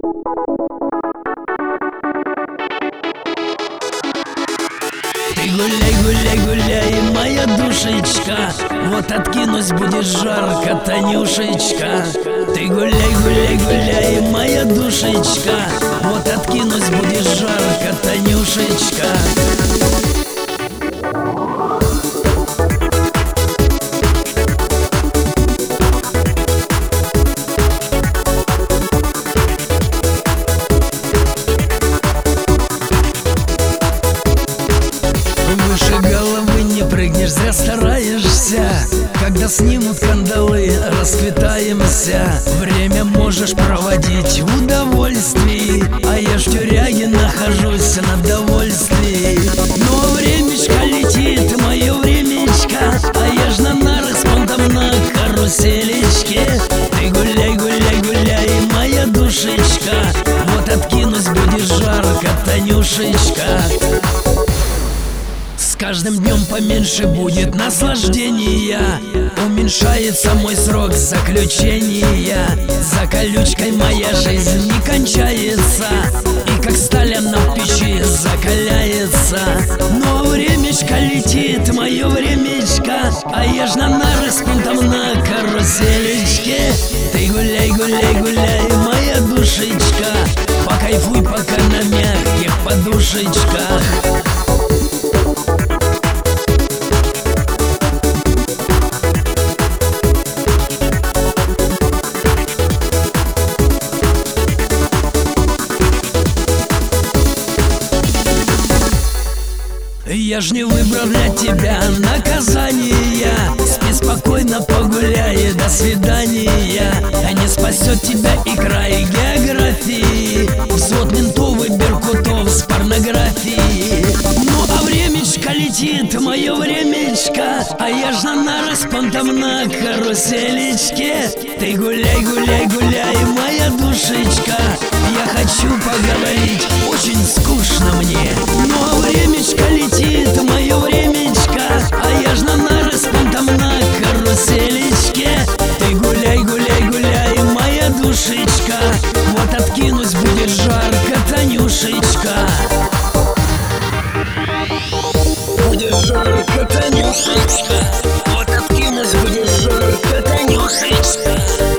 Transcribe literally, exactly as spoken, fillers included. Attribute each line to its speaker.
Speaker 1: Ты гуляй, гуляй, гуляй, моя душечка, вот откинусь, будет жарко, Танюшечка. Ты гуляй, гуляй, гуляй, моя душечка, вот откинусь, будет жарко, Танюшечка. Выше головы не прыгнешь, зря стараешься. Когда снимут кандалы, расквитаемся. Время можешь проводить в удовольствии, а я ж в тюряге нахожусь на довольствии. Но времечко летит, мое времечко, а я ж на нарах с понтом на каруселечке. Ты гуляй, гуляй, гуляй, моя душечка, вот откинусь, будет жарко, Танюшечка. С каждым днем поменьше будет наслаждения, уменьшается мой срок заключения. За колючкой моя жизнь не кончается, и как сталь она в печи закаляется. Но времечко летит, мое времечко, а я ж на нарах с понтом на каруселечке. Ты гуляй, гуляй, гуляй, моя душечка, покайфуй пока на мягких подушечках. Я ж не выбрал для тебя наказания. Спи спокойно, погуляй, до свидания. Не спасет тебя и край географии, взвод ментов и беркутов с порнографией. Ну а времечко летит, мое времечко, а я ж на нарах с понтом на каруселечке. Ты гуляй, гуляй, гуляй, моя душечка, я хочу поговорить, очень скучно мне. Но времечко летит, мое времечко, а я ж на нарах с понтом на каруселечке. Ты гуляй, гуляй, гуляй, моя душечка, вот откинусь, будет жарко, Танюшечка. Будет жарко, Танюшечка, вот откинусь, будет жарко, Танюшечка.